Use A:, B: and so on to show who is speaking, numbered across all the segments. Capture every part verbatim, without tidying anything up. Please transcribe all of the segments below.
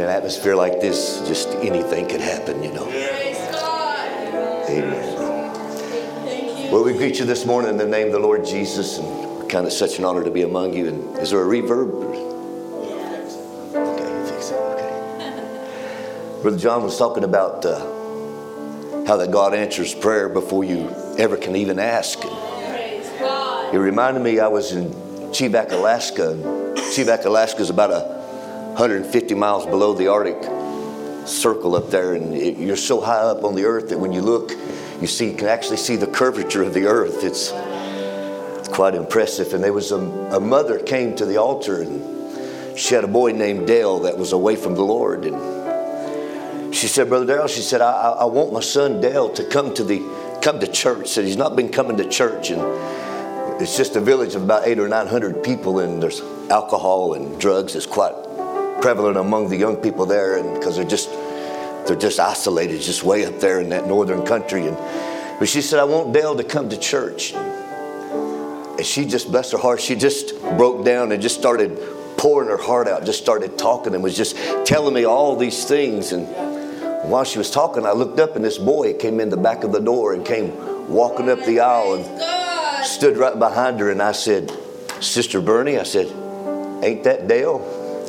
A: atmosphere like this, just anything could happen, you know. Amen. Well, we greet you this morning in the name of the Lord Jesus, and we're kind of such an honor to be among you. And is there a reverb? Okay, you think so? Okay. Brother John was talking about uh, how that God answers prayer before you ever can even ask. It reminded me I was in Chivak, Alaska. Chivak, Alaska is about a one hundred fifty miles below the Arctic Circle up there, and it, you're so high up on the earth that when you look, you see you can actually see the curvature of the earth. It's, it's quite impressive. And there was a, a mother came to the altar, and she had a boy named Dale that was away from the Lord. And she said, Brother Darrell, she said, I, I, I want my son Dale to come to the come to church. Said he's not been coming to church, and it's just a village of about eight or nine hundred people, and there's alcohol and drugs is quite prevalent among the young people there, and because they're just they're just isolated, just way up there in that northern country. And but she said, I want Dale to come to church. And she just, bless her heart, she just broke down and just started pouring her heart out, just started talking and was just telling me all these things. And while she was talking, I looked up, and this boy came in the back of the door and came walking up the aisle and stood right behind her. And I said, Sister Bernie, I said, ain't that Dale?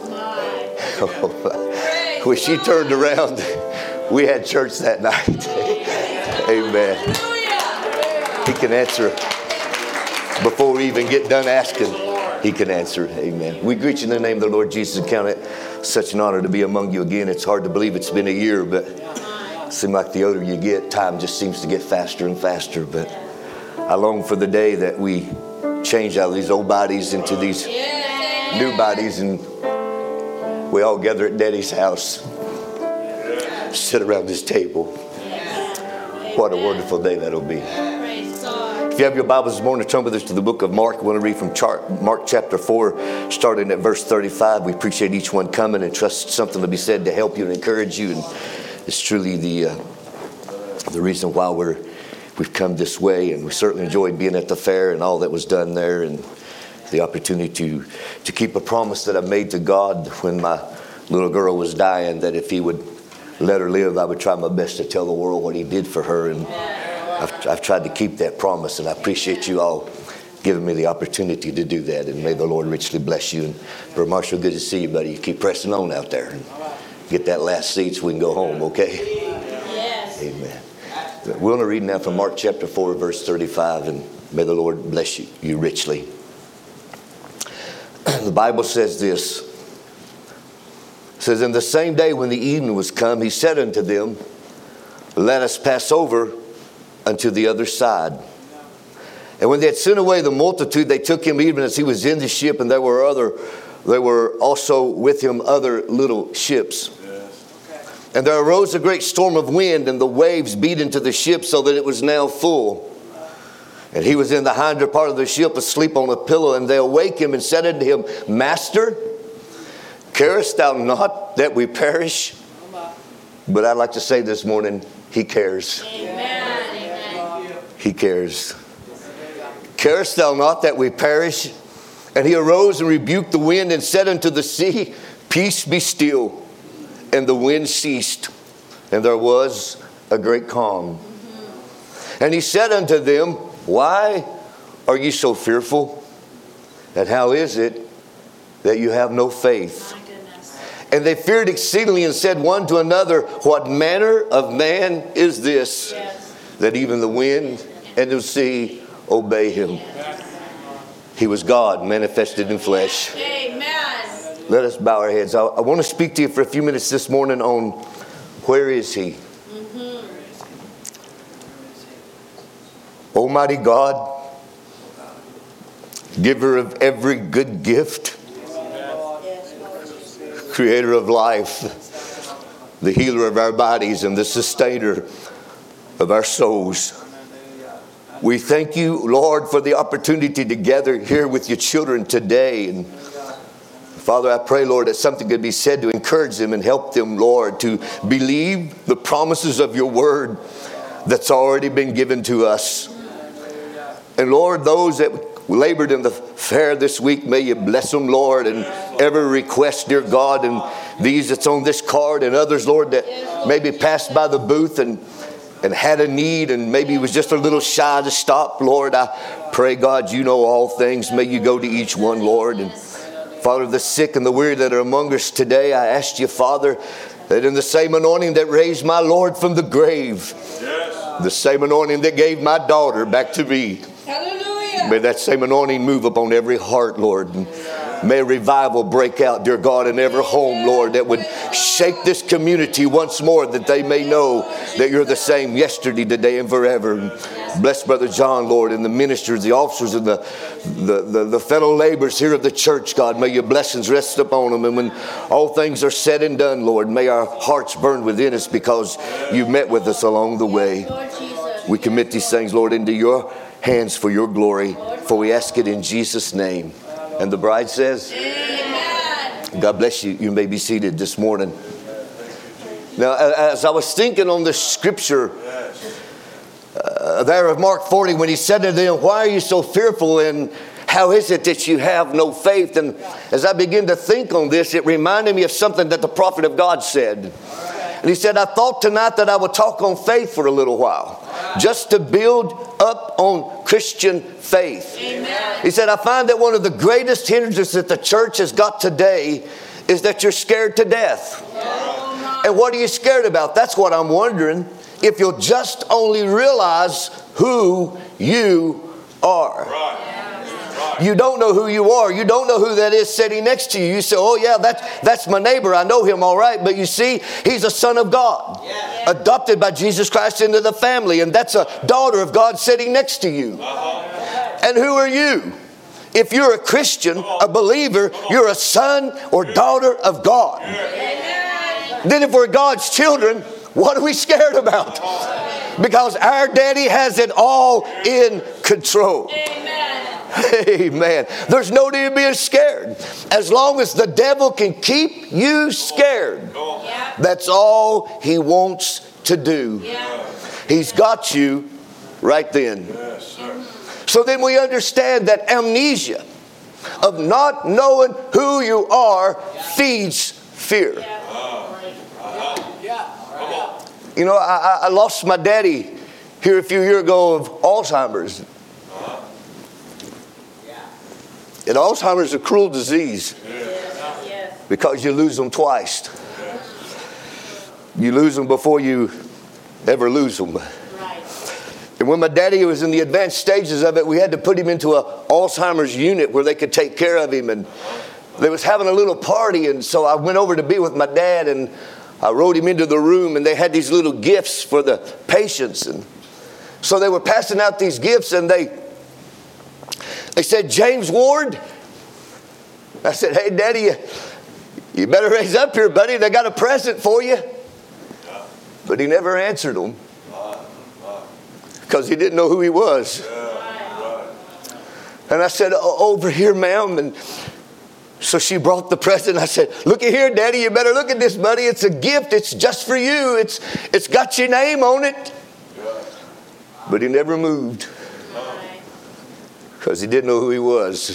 A: When she turned around, we had church that night. Amen. He can answer before we even get done asking. He can answer. Amen. We greet you in the name of the Lord Jesus and count it such an honor to be among you again. It's hard to believe it's been a year, but it seems like the older you get, time just seems to get faster and faster. But I long for the day that we change out of these old bodies into these new bodies, and we all gather at Daddy's house, sit around this table. What a wonderful day that'll be. If you have your Bibles this morning, turn with us to the book of Mark. I want to read from Mark chapter four, starting at verse thirty-five. We appreciate each one coming and trust something to be said to help you and encourage you. And it's truly the uh, the reason why we're we've come this way. And we certainly enjoyed being at the fair and all that was done there, and the opportunity to, to keep a promise that I made to God when my little girl was dying, that if He would let her live, I would try my best to tell the world what He did for her. And I've, I've tried to keep that promise, and I appreciate you all giving me the opportunity to do that. And may the Lord richly bless you. And Brother Marshall, good to see you, buddy. You keep pressing on out there and get that last seat so we can go home, okay? Yes. Amen. We're going to read now from Mark chapter four, verse thirty-five, and may the Lord bless you, you richly. The Bible says this. It says, in the same day when the evening was come, He said unto them, let us pass over unto the other side. And when they had sent away the multitude, they took Him even as He was in the ship, and there were other, there were also with Him other little ships. And there arose a great storm of wind, and the waves beat into the ship so that it was now full. And He was in the hinder part of the ship, asleep on a pillow. And they awake Him and said unto Him, Master, carest thou not that we perish? But I'd like to say this morning, He cares. Amen. He cares. Carest thou not that we perish? And He arose and rebuked the wind and said unto the sea, Peace, be still. And the wind ceased, and there was a great calm. And He said unto them, Why are ye so fearful? And how is it that you have no faith? And they feared exceedingly and said one to another, What manner of man is this, yes, that even the wind and the sea obey Him? He was God manifested in flesh. Amen. Let us bow our heads. I, I want to speak to you for a few minutes this morning on where is He? Mm-hmm. Almighty God, giver of every good gift, creator of life, the healer of our bodies and the sustainer of our souls. We thank you, Lord, for the opportunity to gather here with your children today. And Father, I pray, Lord, that something could be said to encourage them and help them, Lord, to believe the promises of your word that's already been given to us. And Lord, those that labored in the fair this week, may you bless them, Lord, and every request, dear God, and these that's on this card and others, Lord, that maybe passed by the booth and, and had a need and maybe was just a little shy to stop. Lord, I pray, God, you know all things. May you go to each one, Lord. And Father, the sick and the weary that are among us today, I ask you, Father, that in the same anointing that raised my Lord from the grave, yes, the same anointing that gave my daughter back to me, hallelujah, may that same anointing move upon every heart, Lord. And may revival break out, dear God, in every home, Lord, that would shake this community once more, that they may know that you're the same yesterday, today, and forever. And bless Brother John, Lord, and the ministers, the officers, and the, the, the, the fellow laborers here of the church, God. May your blessings rest upon them. And when all things are said and done, Lord, may our hearts burn within us because you met with us along the way. We commit these things, Lord, into your hands for your glory, for we ask it in Jesus' name. And the bride says, amen. God bless you. You may be seated this morning. Now, as I was thinking on the scripture uh, there of Mark forty, when he said to them, why are you so fearful and how is it that you have no faith? And as I began to think on this, it reminded me of something that the prophet of God said. And he said, I thought tonight that I would talk on faith for a little while, just to build up on Christian faith. Amen. He said, I find that one of the greatest hindrances that the church has got today is that you're scared to death. Yeah. And what are you scared about? That's what I'm wondering. If you'll just only realize who you are. Right. You don't know who you are. You don't know who that is sitting next to you. You say, oh yeah, that's, that's my neighbor. I know him all right. But you see, he's a son of God. Yeah. Adopted by Jesus Christ into the family. And that's a daughter of God sitting next to you. Uh-huh. And who are you? If you're a Christian, a believer, you're a son or daughter of God. Yeah. Then if we're God's children, what are we scared about? Because our daddy has it all in control. Amen. There's no need to be scared. As long as the devil can keep you scared, that's all he wants to do. He's got you right then. So then we understand that amnesia of not knowing who you are feeds fear. You know, I, I lost my daddy here a few years ago of Alzheimer's. And Alzheimer's is a cruel disease because you lose them twice. You lose them before you ever lose them. And when my daddy was in the advanced stages of it, we had to put him into an Alzheimer's unit where they could take care of him. And they was having a little party, and so I went over to be with my dad, and I rode him into the room, and they had these little gifts for the patients. And so they were passing out these gifts, and they They said, James Ward. I said, hey, Daddy, you, you better raise up here, buddy. They got a present for you. But he never answered them because he didn't know who he was. And I said, over here, ma'am. And so she brought the present. I said, look at here, Daddy. You better look at this, buddy. It's a gift. It's just for you. It's It's got your name on it. But he never moved. Because he didn't know who he was.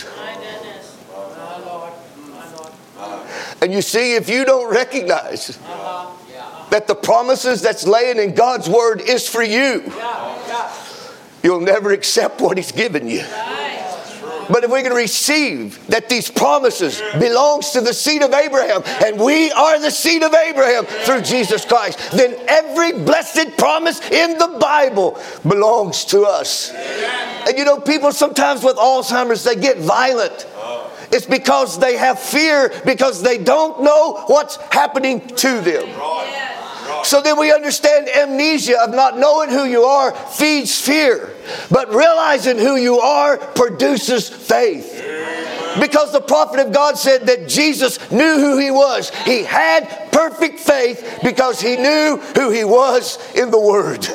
A: And you see, if you don't recognize that the promises that's laying in God's word is for you, you'll never accept what he's given you. But if we can receive that these promises belongs to the seed of Abraham, and we are the seed of Abraham through Jesus Christ, then every blessed promise in the Bible belongs to us. And you know, people sometimes with Alzheimer's, they get violent. It's because they have fear, because they don't know what's happening to them. So then we understand amnesia of not knowing who you are feeds fear. But realizing who you are produces faith. Because the prophet of God said that Jesus knew who he was. He had perfect faith because he knew who he was in the Word.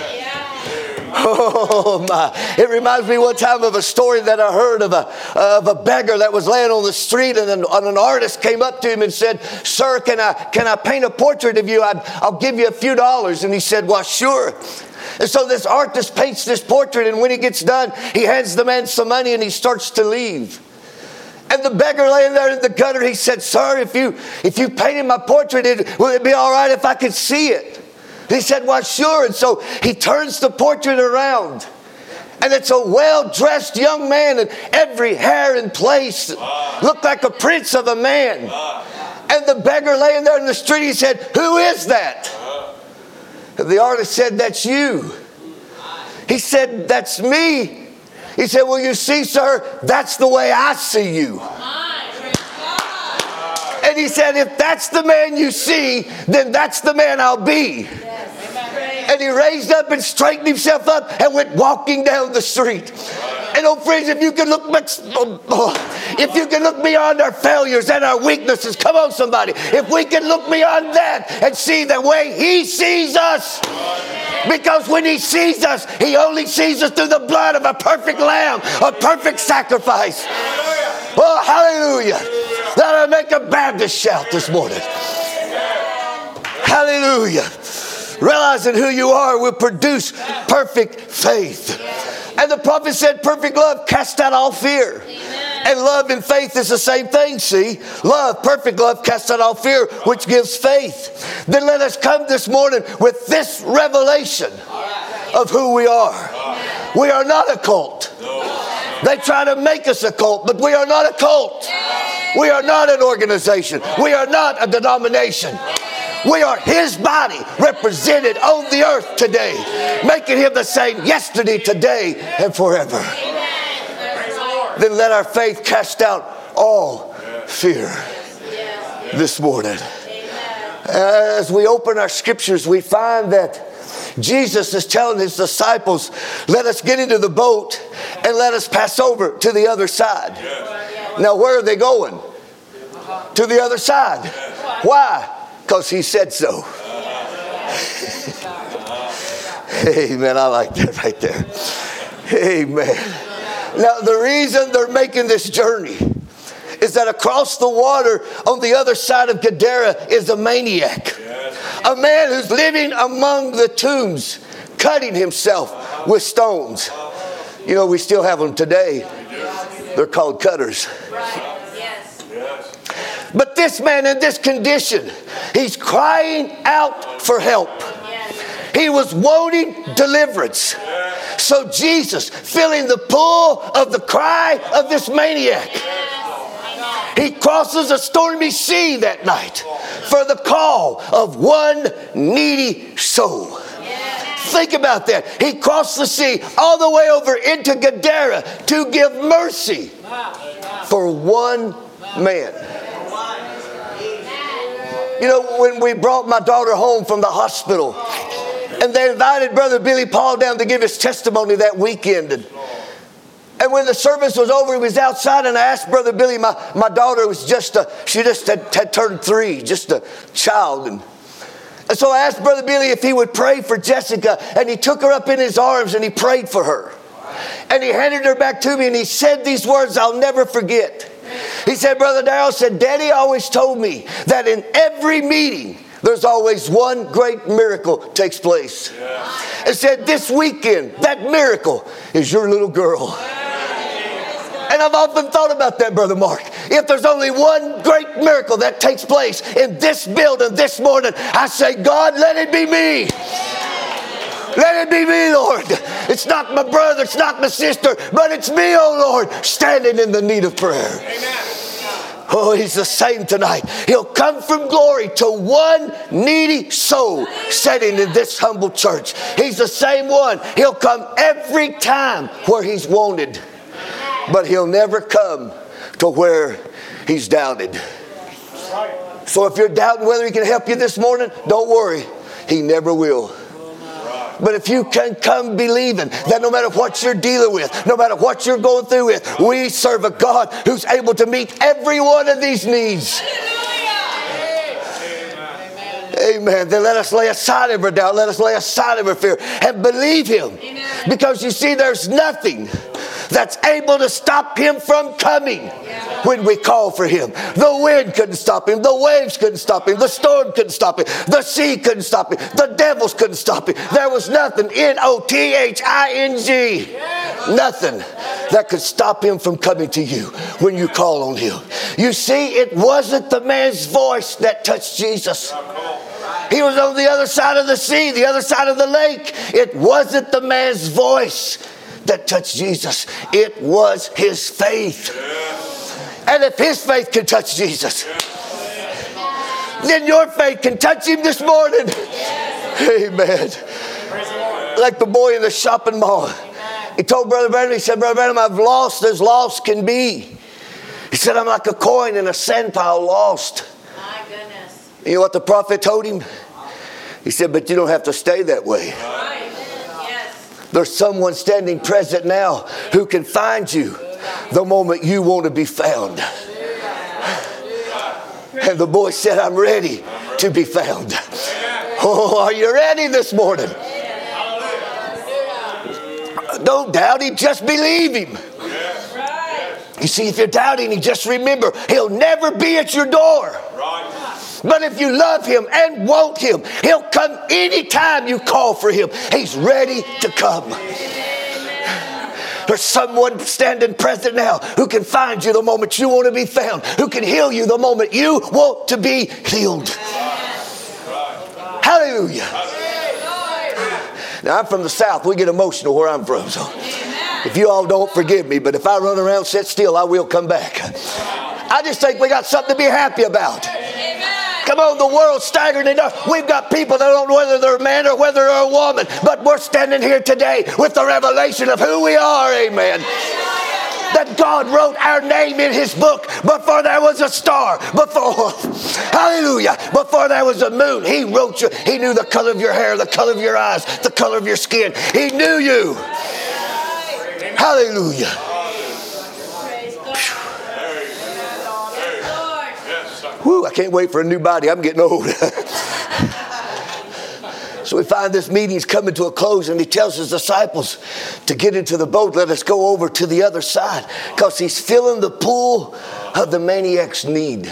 A: Oh my. It reminds me one time of a story that I heard of a, of a beggar that was laying on the street, and an, and an artist came up to him and said, sir, can I, can I paint a portrait of you? I'd, I'll give you a few dollars. And he said, well, sure. And so this artist paints this portrait, and when he gets done, he hands the man some money and he starts to leave. And the beggar laying there in the gutter, he said, sir, if you if you painted my portrait, it, would it be all right if I could see it? He said, well, sure. And so he turns the portrait around. And it's a well-dressed young man, and every hair in place. Looked like a prince of a man. And the beggar laying there in the street, he said, who is that? And the artist said, that's you. He said, that's me. He said, well, you see, sir, that's the way I see you. And he said, if that's the man you see, then that's the man I'll be. And he raised up and straightened himself up and went walking down the street. And oh, friends, if you can look, if you can look beyond our failures and our weaknesses, come on, somebody. If we can look beyond that and see the way he sees us. Because when he sees us, he only sees us through the blood of a perfect lamb, a perfect sacrifice. Oh, hallelujah. Let us make a Baptist shout this morning. Hallelujah. Realizing who you are will produce perfect faith. And the prophet said, perfect love casts out all fear. And love and faith is the same thing, see? Love, perfect love, casts out all fear, which gives faith. Then let us come this morning with this revelation of who we are. We are not a cult. They try to make us a cult, but we are not a cult. We are not an organization. We are not a denomination. We are his body represented on the earth today, making him the same yesterday, today, and forever. Then let our faith cast out all fear this morning. As we open our scriptures, we find that Jesus is telling his disciples, let us get into the boat and let us pass over to the other side. Now, where are they going? To the other side. Why? Because he said so. Amen. I like that right there. Amen. Now, the reason they're making this journey is that across the water on the other side of Gadara is a maniac. A man who's living among the tombs, cutting himself with stones. You know, we still have them today. They're called cutters. But this man in this condition, he's crying out for help. He was wanting deliverance. So Jesus, feeling the pull of the cry of this maniac, he crosses a stormy sea that night for the call of one needy soul. Think about that. He crossed the sea all the way over into Gadara to give mercy for one man. You know, when we brought my daughter home from the hospital, and they invited Brother Billy Paul down to give his testimony that weekend. And, and when the service was over, he was outside, and I asked Brother Billy, my, my daughter was just a, she just had, had turned three, just a child. And, and so I asked Brother Billy if he would pray for Jessica, and he took her up in his arms and he prayed for her. And he handed her back to me, and he said these words I'll never forget. He said, Brother Darrell said, Daddy always told me that in every meeting, there's always one great miracle takes place. Yeah. It said this weekend, that miracle is your little girl. And I've often thought about that, Brother Mark. If there's only one great miracle that takes place in this building this morning, I say, God, let it be me. Let it be me, Lord. It's not my brother, it's not my sister, but it's me, oh Lord, standing in the need of prayer. Amen. Oh, he's the same tonight. He'll come from glory to one needy soul sitting in this humble church. He's the same one. He'll come every time where he's wanted, but he'll never come to where he's doubted. So if you're doubting whether he can help you this morning, don't worry. He never will. But if you can come believing that no matter what you're dealing with, no matter what you're going through with, we serve a God who's able to meet every one of these needs. Amen. Then let us lay aside every doubt. Let us lay aside every fear and believe him. Amen. Because you see, there's nothing that's able to stop him from coming when we call for him. The wind couldn't stop him. The waves couldn't stop him. The storm couldn't stop him. The sea couldn't stop him. The devils couldn't stop him. There was nothing. N O T H I N G. Nothing that could stop him from coming to you when you call on him. You see, it wasn't the man's voice that touched Jesus. He was on the other side of the sea, the other side of the lake. It wasn't the man's voice that touched Jesus. It was his faith. And if his faith can touch Jesus, then your faith can touch him this morning. Amen. Like the boy in the shopping mall. He told Brother Branham, he said, Brother Branham, I've lost as lost can be. He said, I'm like a coin in a sand pile lost.
B: My goodness.
A: You know what the prophet told him? He said, but you don't have to stay that way.
B: Right. Yes.
A: There's someone standing present now who can find you the moment you want to be found. And the boy said, I'm ready to be found. Oh, are you ready this morning? Don't doubt him, just believe him. You see, if you're doubting him, just remember, he'll never be at your door. But if you love him and want him, he'll come anytime you call for him. He's ready to come. There's someone standing present now who can find you the moment you want to be found, who can heal you the moment you want to be healed. Hallelujah. Now, I'm from the South. We get emotional where I'm from. So if you all don't, forgive me. But if I run around, sit still, I will come back. I just think we got something to be happy about. Come on, the world's staggering enough. We've got people that don't know whether they're a man or whether they're a woman. But we're standing here today with the revelation of who we are. Amen. That God wrote our name in his book before there was a star. Before, hallelujah, before there was a moon. He wrote you. He knew the color of your hair, the color of your eyes, the color of your skin. He knew you. Hallelujah. Whew, I can't wait for a new body. I'm getting old. So we find this meeting's coming to a close, and he tells his disciples to get into the boat. Let us go over to the other side, because he's filling the pool of the maniac's need.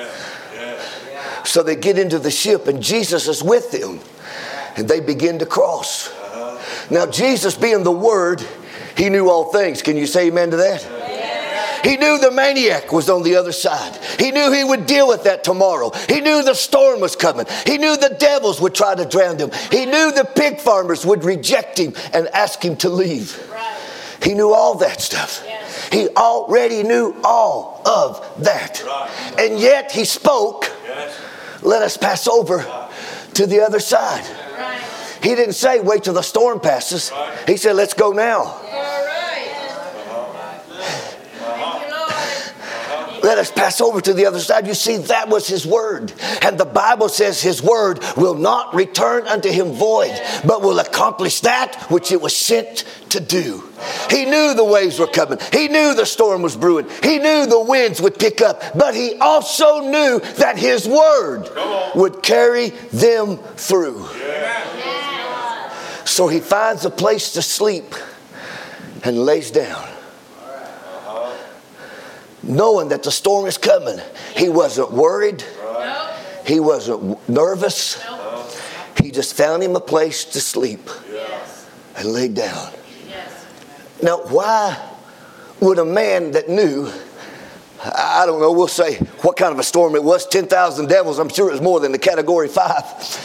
A: So they get into the ship, and Jesus is with them, and they begin to cross. Now, Jesus being the Word, he knew all things. Can you say amen to that? He knew the maniac was on the other side. He knew he would deal with that tomorrow. He knew the storm was coming. He knew the devils would try to drown him. He knew the pig farmers would reject him and ask him to leave. He knew all that stuff. He already knew all of that. And yet he spoke, let us pass over to the other side. He didn't say, wait till the storm passes. He said, let's go now. Let us pass over to the other side. You see, that was his word. And the Bible says his word will not return unto him void, but will accomplish that which it was sent to do. He knew the waves were coming. He knew the storm was brewing. He knew the winds would pick up. But he also knew that his word would carry them through. So he finds a place to sleep and lays down, knowing that the storm is coming. He wasn't worried. He wasn't nervous. He just found him a place to sleep and laid down. Now, why would a man that knew, I don't know, we'll say what kind of a storm it was, ten thousand devils, I'm sure it was more than the category five.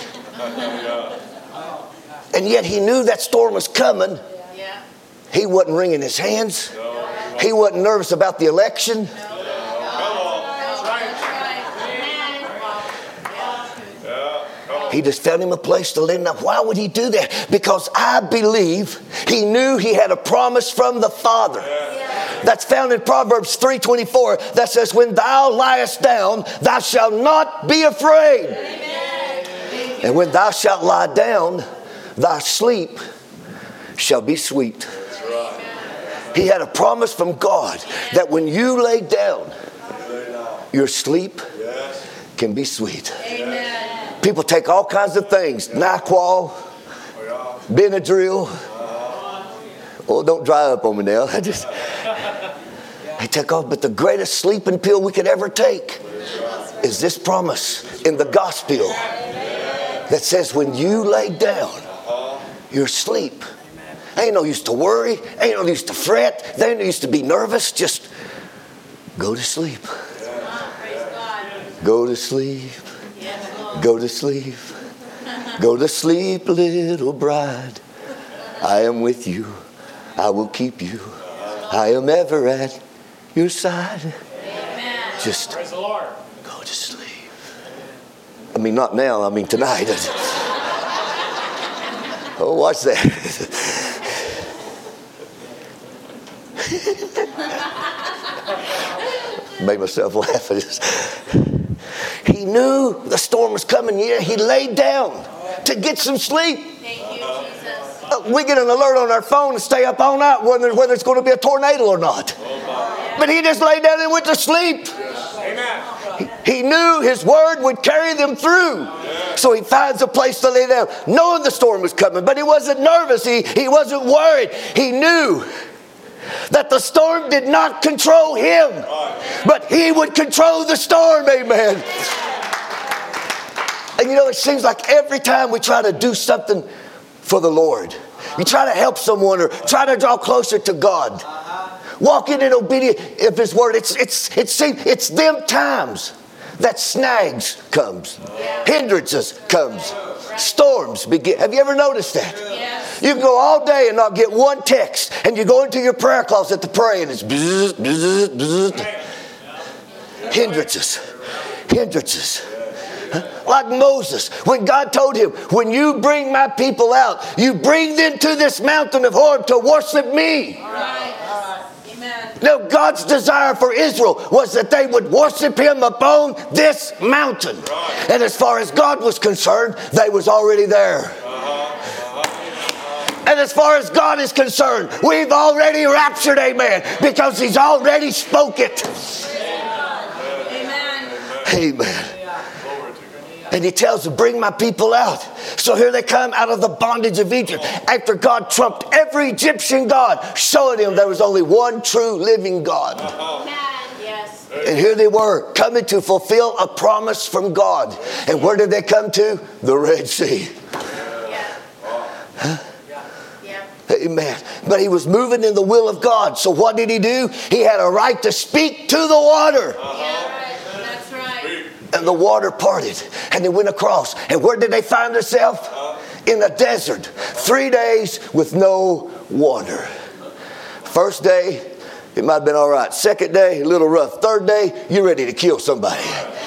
A: And yet he knew that storm was coming. He wasn't wringing his hands. He wasn't nervous about the election. He just found him a place to live. Now, why would he do that? Because I believe he knew he had a promise from the Father. That's found in Proverbs three twenty-four that says, when thou liest down, thou shalt not be afraid. And when thou shalt lie down, thy sleep shall be sweet. He had a promise from God that when you lay down, your sleep can be sweet. Amen. People take all kinds of things. NyQuil, Benadryl. Oh, don't dry up on me now. I just, they take off. But the greatest sleeping pill we could ever take is this promise in the gospel that says when you lay down, your sleep Ain't no use to worry. Ain't no use to fret. There ain't no use to be nervous. Just go to sleep. Go to sleep. Go to sleep. Go to sleep, little bride. I am with you. I will keep you. I am ever at your side. Just go to sleep. I mean, not now. I mean, tonight. Oh, watch that. Made myself laugh at this. He knew the storm was coming. Yeah, he laid down to get some sleep.
B: Thank you, Jesus.
A: Uh, we get an alert on our phone and stay up all night whether, whether it's going to be a tornado or not. But he just laid down and went to sleep.
C: Amen.
A: He, he knew his word would carry them through. So he finds a place to lay down, knowing the storm was coming. But he wasn't nervous. He, he wasn't worried. He knew that the storm did not control him, but he would control the storm. Amen. And you know, it seems like every time we try to do something for the Lord, you try to help someone or try to draw closer to God, walking in obedience of His word, it's it's it's it's them times that snags comes, hindrances comes, storms begin. Have you ever noticed that?
B: Yes.
A: You can go all day and not get one text, and you go into your prayer closet to pray, and it's bzz, bzz, bzz. Hindrances, hindrances. Like Moses, when God told him, when you bring my people out, you bring them to this mountain of Horeb to worship me.
B: All right. Amen.
A: Now, God's desire for Israel was that they would worship him upon this mountain. And as far as God was concerned, they was already there. And as far as God is concerned, we've already raptured, amen, because he's already spoke it.
B: Amen.
A: Amen. And he tells them, bring my people out. So here they come out of the bondage of Egypt. After God trumped every Egyptian god, showing them there was only one true living God.
B: Yes.
A: And here they were, coming to fulfill a promise from God. And where did they come to? The Red Sea.
B: Yeah.
A: Huh?
B: Yeah.
A: Amen. But he was moving in the will of God. So what did he do? He had a right to speak to the water.
B: Yeah. That's right.
A: And the water parted, and they went across. And where did they find themselves? In the desert. Three days with no water. First day, it might have been all right. Second day, a little rough. Third day, you're ready to kill somebody.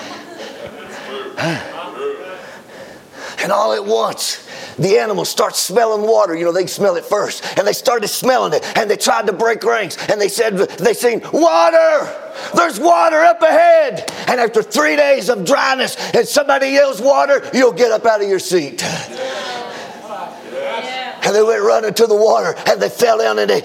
A: And all at once, the animals start smelling water. You know, they smell it first. And they started smelling it. And they tried to break ranks. And they said, they seen, water! There's water up ahead. And after three days of dryness and somebody yells water, you'll get up out of your seat.
B: Yeah.
A: And they went running to the water. And they fell down and they...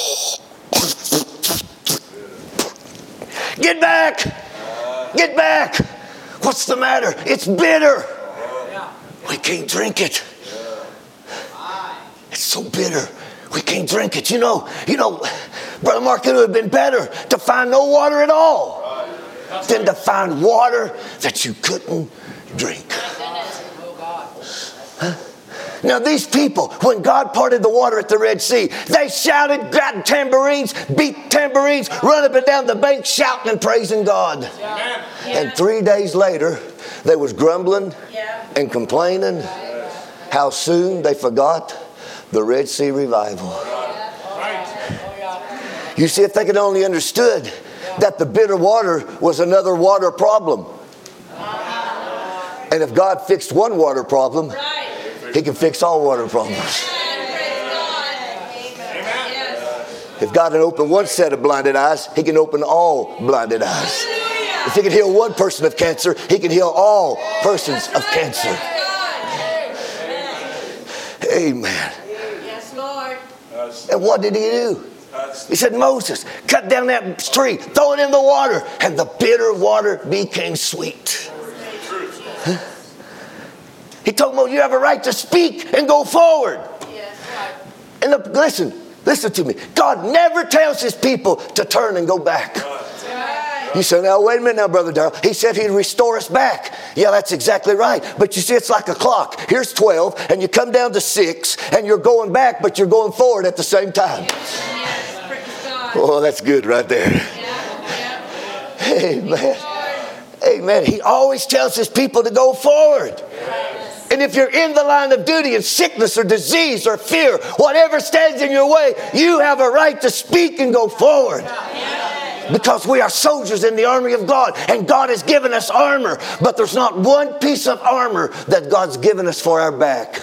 A: Get back! Get back! What's the matter? It's bitter. We can't drink it. It's so bitter. We can't drink it. You know, you know, Brother Mark, it would have been better to find no water at all than to find water that you couldn't drink. Huh? Now these people, when God parted the water at the Red Sea, they shouted, got tambourines, beat tambourines, run up and down the bank shouting and praising God.
B: Yeah.
A: And three days later, they was grumbling
B: Yeah.
A: and complaining how soon they forgot the Red Sea revival. You see, if they could only understood that the bitter water was another water problem. And if God fixed one water problem,
B: Right.
A: he can fix all water problems.
B: Praise God. Yes.
A: If God can open one set of blinded eyes, he can open all blinded eyes. If he can heal one person of cancer, he can heal all persons of cancer. Amen.
B: Yes, Lord.
A: And what did he do? He said, Moses, cut down that tree, throw it in the water, and the bitter water became sweet. Huh? He told Moses, you have a right to speak and go forward.
B: Yes.
A: And look, listen, listen to me. God never tells his people to turn and go back.
B: Right.
A: You say, now, wait a minute now, Brother Darrell. He said he'd restore us back. Yeah, that's exactly right. But you see, it's like a clock. Here's twelve, and you come down to six, and you're going back, but you're going forward at the same time.
B: Yes, praise God.
A: Oh, that's good right there.
B: Yeah, yeah.
A: Amen. Amen. He always tells his people to go forward. And if you're in the line of duty and sickness or disease or fear, whatever stands in your way, you have a right to speak and go forward. Because we are soldiers in the army of God, and God has given us armor, but there's not one piece of armor that God's given us for our back.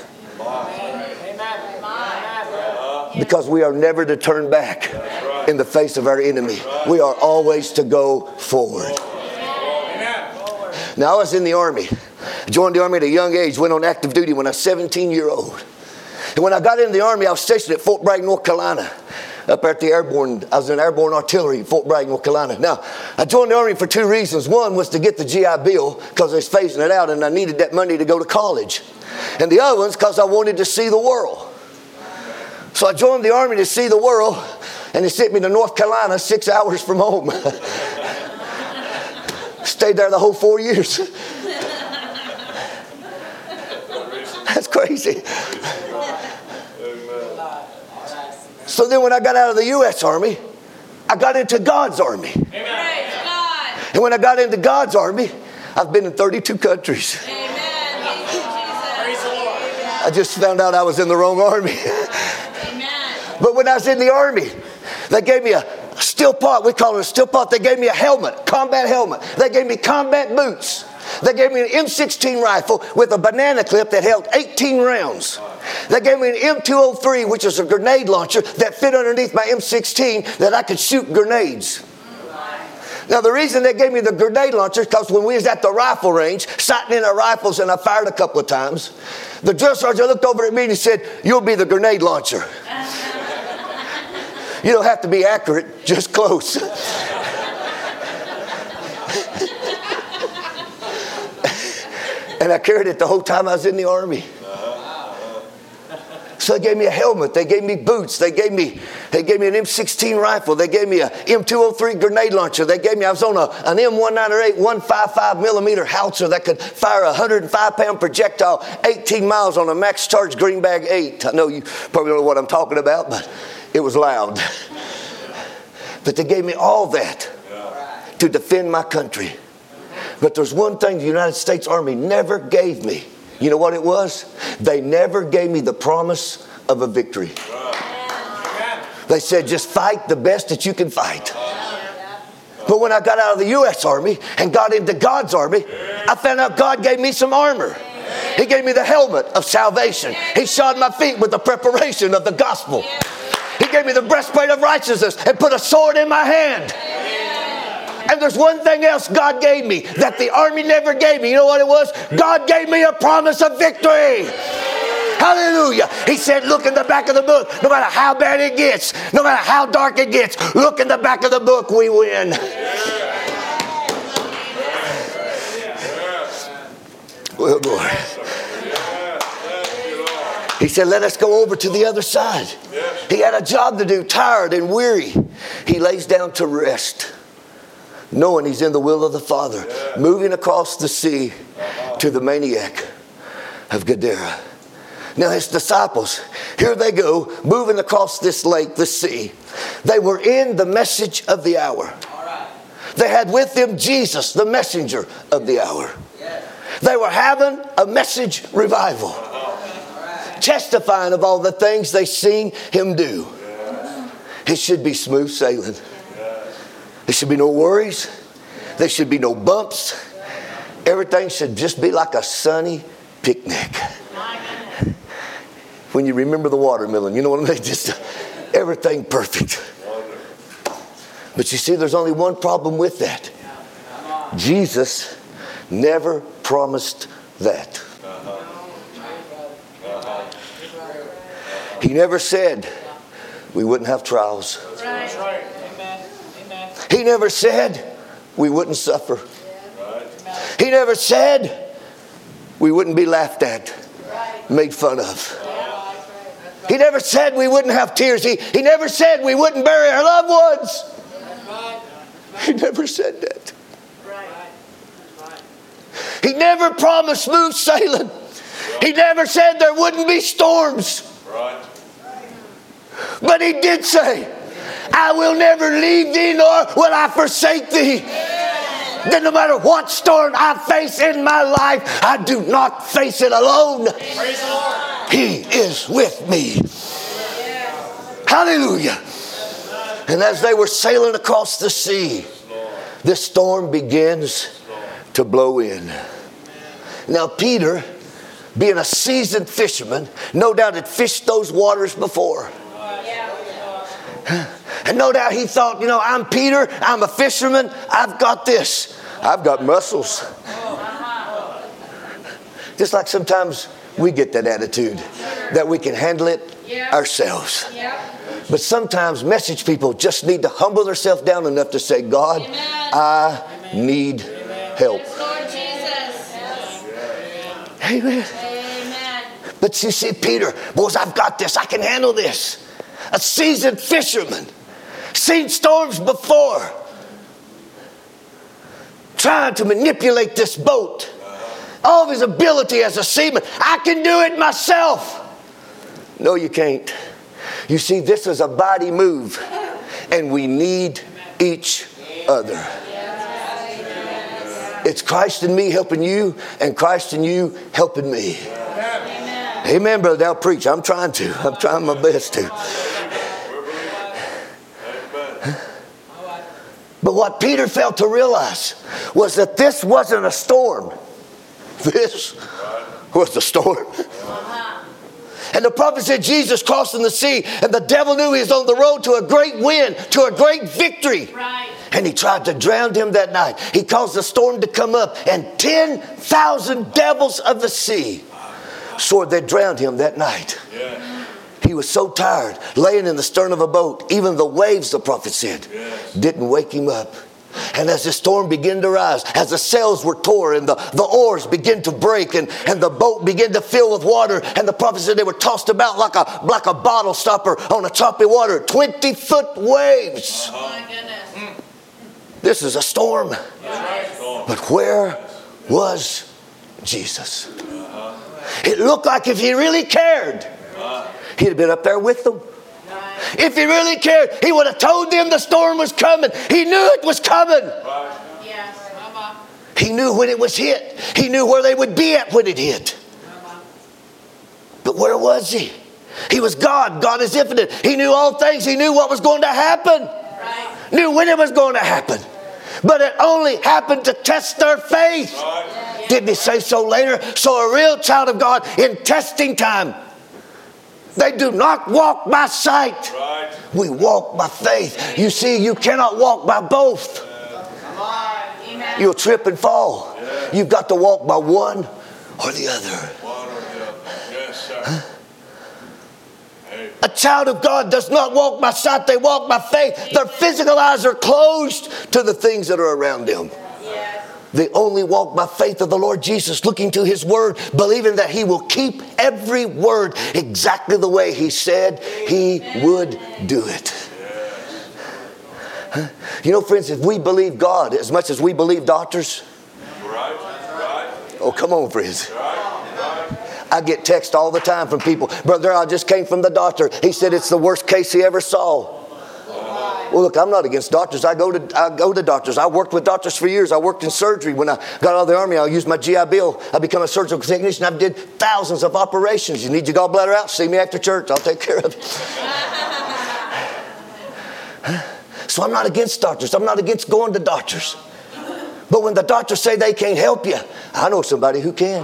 A: Because we are never to turn back in the face of our enemy. We are always to go forward. Now, I was in the army. I joined the army at a young age, went on active duty when I was seventeen years old. And when I got into the army, I was stationed at Fort Bragg, North Carolina. Up at the airborne, I was in airborne artillery, Fort Bragg, North Carolina. Now, I joined the army for two reasons. One was to get the G I Bill because I was phasing it out and I needed that money to go to college. And the other one's because I wanted to see the world. So I joined the army to see the world, and they sent me to North Carolina, six hours from home. Stayed there the whole four years. That's crazy. So then when I got out of the U S Army, I got into God's army.
B: Praise God.
A: And when I got into God's army, I've been in thirty-two countries.
B: Amen. Thank you, Jesus.
A: I just found out I was in the wrong army.
B: Amen.
A: But when I was in the army, they gave me a steel pot. We call it a steel pot. They gave me a helmet, combat helmet. They gave me combat boots. They gave me an M sixteen rifle with a banana clip that held eighteen rounds. They gave me an M two oh three, which is a grenade launcher that fit underneath my M sixteen that I could shoot grenades. Now, the reason they gave me the grenade launcher is because when we was at the rifle range, sighting in our rifles, and I fired a couple of times, the drill sergeant looked over at me and he said, "You'll be the grenade launcher. You don't have to be accurate, just close." And I carried it the whole time I was in the army. So they gave me a helmet. They gave me boots. They gave me, they gave me an M sixteen rifle. They gave me a M two oh three grenade launcher. They gave me, I was on a, an M one ninety-eight one fifty-five millimeter howitzer that could fire a one hundred five pound projectile eighteen miles on a max charge Greenbag eight. I know you probably don't know what I'm talking about, but it was loud. But they gave me all that to defend my country. But there's one thing the United States Army never gave me. You know what it was? They never gave me the promise of a victory. They said, just fight the best that you can fight. But when I got out of the U S Army and got into God's army, I found out God gave me some armor. He gave me the helmet of salvation. He shod my feet with the preparation of the gospel. He gave me the breastplate of righteousness and put a sword in my hand. And there's one thing else God gave me that the army never gave me. You know what it was? God gave me a promise of victory. Hallelujah. He said, look in the back of the book. No matter how bad it gets, no matter how dark it gets, look in the back of the book, we win. Well, boy. He said, let us go over to the other side. He had a job to do, tired and weary. He lays down to rest, knowing he's in the will of the Father, moving across the sea to the maniac of Gadara. Now his disciples, here they go, moving across this lake, this sea. They were in the message of the hour. They had with them Jesus, the messenger of the hour. They were having a message revival, testifying of all the things they seen him do. It should be smooth sailing. There should be no worries. There should be no bumps. Everything should just be like a sunny picnic. When you remember the watermelon, you know what I mean? Just everything perfect. But you see, there's only one problem with that. Jesus never promised that. He never said we wouldn't have trials. He never said we wouldn't suffer. He never said we wouldn't be laughed at, made fun of. He never said we wouldn't have tears. He, he never said we wouldn't bury our loved ones. He never said that. He never promised smooth sailing. He never said there wouldn't be storms. But he did say, I will never leave thee, nor will I forsake thee. That no matter what storm I face in my life, I do not face it alone. He is with me. Hallelujah. And as they were sailing across the sea, this storm begins to blow in. Now Peter, being a seasoned fisherman, no doubt had fished those waters before. And no doubt he thought, you know, I'm Peter, I'm a fisherman, I've got this. I've got muscles. Just like sometimes we get that attitude that we can handle it ourselves. But sometimes message people just need to humble themselves down enough to say, God, I need help. Amen. But you see, Peter, boys, I've got this. I can handle this. A seasoned fisherman, seen storms before, trying to manipulate this boat. All of his ability as a seaman. I can do it myself. No, you can't. You see, this is a body move, and we need each other. It's Christ in me helping you, and Christ in you helping me. Amen, Amen, brother. I'll preach. I'm trying to. I'm trying my best to. But what Peter failed to realize was that this wasn't a storm. This was the storm. And the prophet said Jesus crossing the sea, and the devil knew he was on the road to a great win, to a great victory. Right. And he tried to drown him that night. He caused the storm to come up, and ten thousand devils of the sea swore they drowned him that night. Yeah. He was so tired, laying in the stern of a boat. Even the waves, the prophet said, yes, didn't wake him up. And as the storm began to rise, as the sails were tore and the, the oars began to break and, and the boat began to fill with water, and the prophet said they were tossed about like a, like a bottle stopper on a choppy water. twenty foot waves. Oh my goodness. This is a storm. But where was Jesus? It looked like if he really cared, he'd have been up there with them. If he really cared, he would have told them the storm was coming. He knew it was coming. Yes. He knew when it was hit. He knew where they would be at when it hit. But where was he? He was God. God is infinite. He knew all things. He knew what was going to happen. Right. Knew when it was going to happen. But it only happened to test their faith. Right. Didn't he say so later? So a real child of God in testing time, they do not walk by sight. Right. We walk by faith. You see, you cannot walk by both. Yeah. You'll trip and fall. Yeah. You've got to walk by one or the other. One or the other. Yes, sir. Huh? Hey. A child of God does not walk by sight. They walk by faith. Their physical eyes are closed to the things that are around them. They only walk by faith of the Lord Jesus, looking to his word, believing that he will keep every word exactly the way he said he would do it. Huh? You know, friends, if we believe God as much as we believe doctors, oh, come on, friends. I get texts all the time from people. Brother, I just came from the doctor. He said it's the worst case he ever saw. Well, look, I'm not against doctors. I go to I go to doctors. I worked with doctors for years. I worked in surgery. When I got out of the Army, I used my G I Bill. I became a surgical technician. I did thousands of operations. You need your gallbladder out? See me after church. I'll take care of it. So I'm not against doctors. I'm not against going to doctors. But when the doctors say they can't help you, I know somebody who can.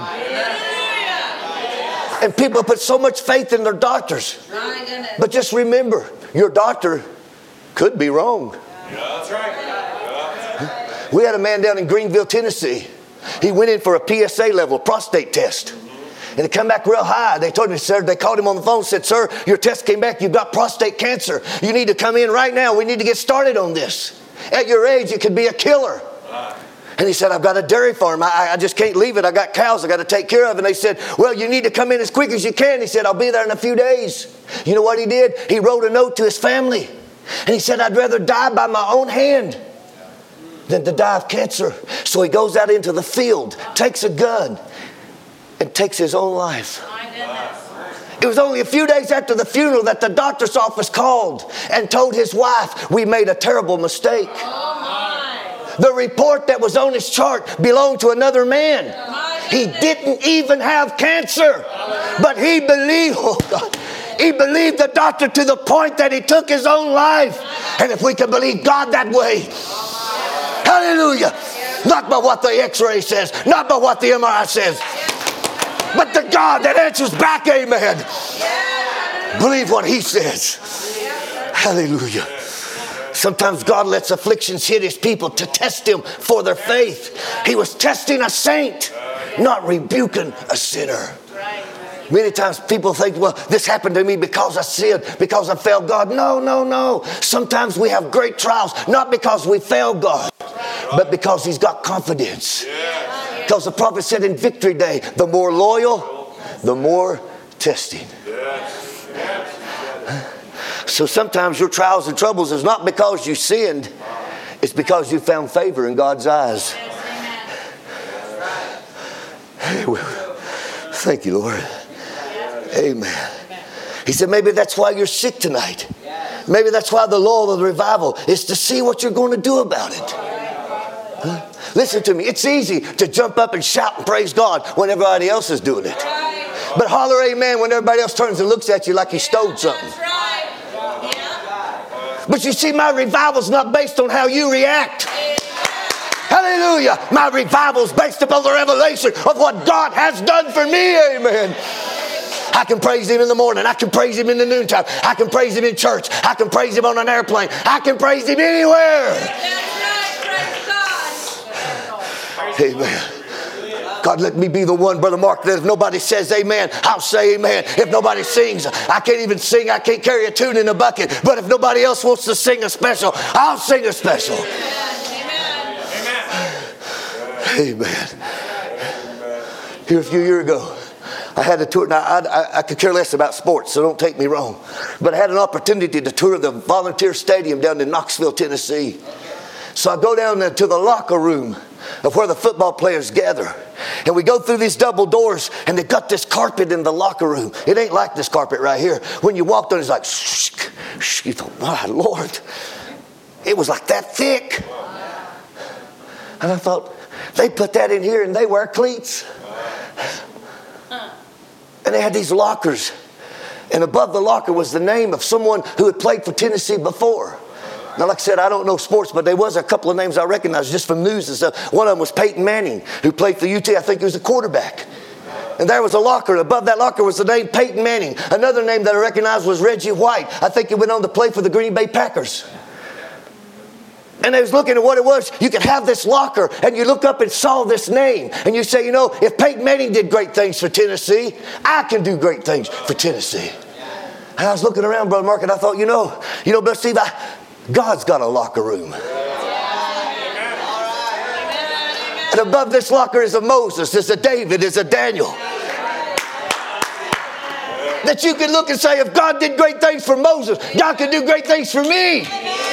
A: And people put so much faith in their doctors. But just remember, your doctor could be wrong. Yeah, that's right. Yeah. We had a man down in Greenville, Tennessee. He went in for a P S A level prostate test. And it came back real high. They told him, sir, they called him on the phone and said, sir, your test came back. You've got prostate cancer. You need to come in right now. We need to get started on this. At your age, it could be a killer. And he said, I've got a dairy farm. I, I just can't leave it. I got cows I got to take care of. And they said, well, you need to come in as quick as you can. He said, I'll be there in a few days. You know what he did? He wrote a note to his family. And he said, I'd rather die by my own hand than to die of cancer. So he goes out into the field, takes a gun, and takes his own life.
B: My goodness.
A: It was only a few days after the funeral that the doctor's office called and told his wife, we made a terrible mistake.
B: Oh my.
A: The report that was on his chart belonged to another man. He didn't even have cancer, but he believed, oh God, he believed the doctor to the point that he took his own life. And if we can believe God that way, hallelujah, not by what the x-ray says, not by what the M R I says, but the God that answers back, amen. Believe what he says. Hallelujah. Sometimes God lets afflictions hit his people to test them for their faith. He was testing a saint, not rebuking a sinner. Many times people think, well, this happened to me because I sinned, because I failed God. No, no, no. Sometimes we have great trials, not because we failed God, but because he's got confidence. Because the prophet said in Victory Day, the more loyal, the more testing. So sometimes your trials and troubles is not because you sinned, it's because you found favor in God's eyes. Thank you, Lord. Amen. He said, maybe that's why you're sick tonight. Maybe that's why the lull of the revival is to see what you're going to do about it. Huh? Listen to me. It's easy to jump up and shout and praise God when everybody else is doing it. But holler amen when everybody else turns and looks at you like you stole something. But you see, my revival's not based on how you react. Hallelujah. My revival's based upon the revelation of what God has done for me. Amen. I can praise him in the morning. I can praise him in the noontime. I can praise him in church. I can praise him on an airplane. I can praise him anywhere. Amen. God, let me be the one, Brother Mark, that if nobody says amen, I'll say amen. If nobody sings, I can't even sing. I can't carry a tune in a bucket. But if nobody else wants to sing a special, I'll sing a special. Amen. Amen. Here a few years ago, I had a tour. Now, I, I, I could care less about sports, so don't take me wrong. But I had an opportunity to tour the Volunteer Stadium down in Knoxville, Tennessee. So I go down to the locker room of where the football players gather. And we go through these double doors, and they got this carpet in the locker room. It ain't like this carpet right here. When you walked on it, it's like, shh, shh. You thought, my Lord. It was like that thick. And I thought, they put that in here and they wear cleats. And they had these lockers. And above the locker was the name of someone who had played for Tennessee before. Now, like I said, I don't know sports, but there was a couple of names I recognized just from news and stuff. One of them was Peyton Manning, who played for U T. I think he was a quarterback. And there was a locker. And above that locker was the name Peyton Manning. Another name that I recognized was Reggie White. I think he went on to play for the Green Bay Packers. And they was looking at what it was. You could have this locker, and you look up and saw this name. And you say, you know, if Peyton Manning did great things for Tennessee, I can do great things for Tennessee. And I was looking around, Brother Mark, and I thought, you know, you know, Brother Steve, I, God's got a locker room. And above this locker is a Moses, is a David, is a Daniel. That you can look and say, if God did great things for Moses, God can do great things for me.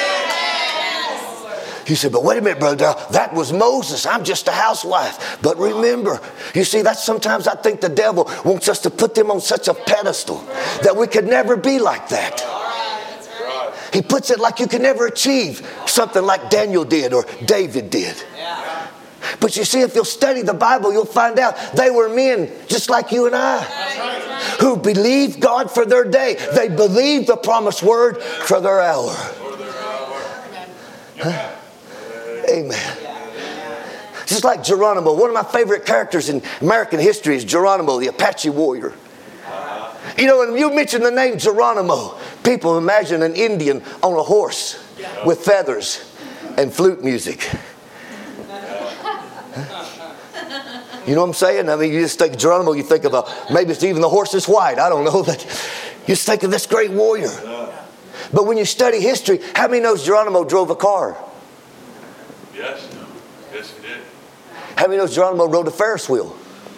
A: You said, but wait a minute, Brother Darrell, that was Moses. I'm just a housewife. But remember, you see, that's sometimes I think the devil wants us to put them on such a pedestal that we could never be like that. He puts it like you can never achieve something like Daniel did or David did. But you see, if you'll study the Bible, you'll find out they were men just like you and I who believed God for their day. They believed the promised word for their hour. Huh? Amen. Just like Geronimo. One of my favorite characters in American history is Geronimo, the Apache warrior. You know, when you mention the name Geronimo, people imagine an Indian on a horse with feathers and flute music. You know what I'm saying? I mean, you just think Geronimo, you think of a, maybe it's even the horse is white. I don't know. But you just think of this great warrior. But when you study history, how many knows Geronimo drove a car?
C: Yes. Yes, he did.
A: How many knows Geronimo rode a Ferris wheel?